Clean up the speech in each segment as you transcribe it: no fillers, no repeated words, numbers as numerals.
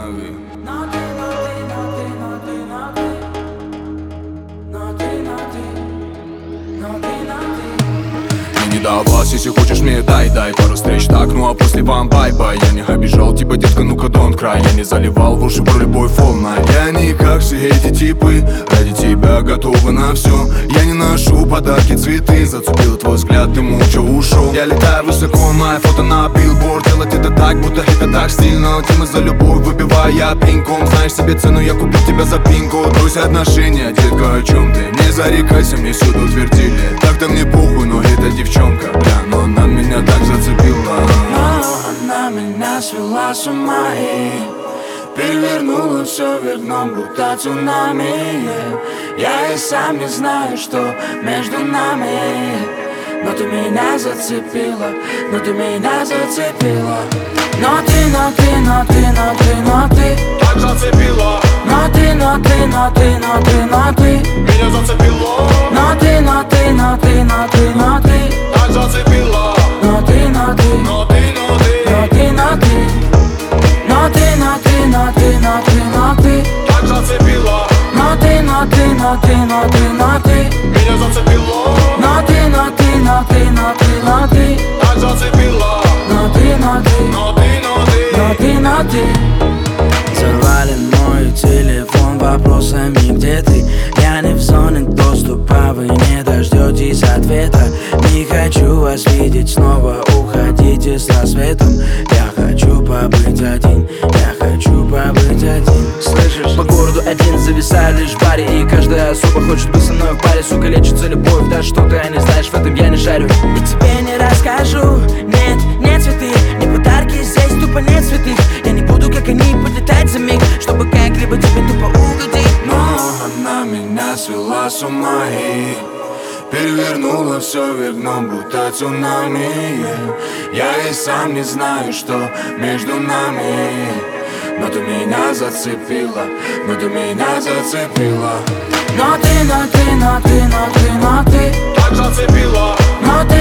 останови. Не до вас, если хочешь мне дай пару встреч, так, ну а после вам бай-бай. Я не обижал тебя, детка, ну-ка don't cry. Я не заливал в уши про любовь волна. Я не как все эти типы, ради тебя готовы на все. Я не ношу подарки, цветы, зацепил твой взгляд, ты молча ушел. Я летаю высоко, мое фото на билборд. Делать это так, будто это так стильно. Тема за любовь, выбивая пинком. Знаешь себе цену, я купил тебя за пинку. Брось отношения, детка, о чем ты? Не зарекайся, мне всюду твердили. Так-то мне похуй, но это девчонка, бля, но она меня так зацепила. Но она меня свела с ума и перевернула все вверх дном, будто цунами. Я и сам не знаю, что между нами. Но ты меня зацепила, но ты меня зацепила. Но ты Так зацепила. Но ты меня зацепила. Но ты Так зацепила. Но ты Но так зацепила. Но ты Меня зацепило. Так зацепила. Но ты. Взорвали мой телефон вопросами, где ты? Я не в зоне доступа, вы не дождетесь ответа. Не хочу вас видеть снова, уходите с рассветом. Я хочу побыть один, Слышишь? По городу один зависаю лишь в баре, и каждая особа хочет быть со мной в паре. Сука, лечится любовь, да что ты не знаешь, в этом я не шарю. И тебе не расскажу, нет цветы, не подарки, здесь тупо нет цветы. Я не буду, как они, подлетать за миг, чтобы как-либо тебе тупо угодить. Но она меня свела с ума и перевернула все вверх дном, будто цунами. Я и сам не знаю, что между нами. Но ты меня зацепила. Но ты так зацепила. Но ты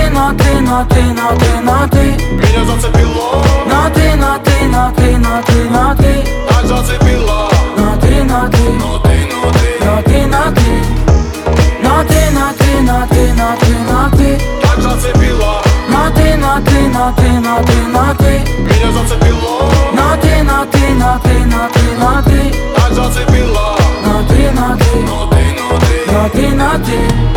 Меня зацепило. Так зацепила. Но ты Так зацепила. Меня зацепило. Так зацепила. Но ты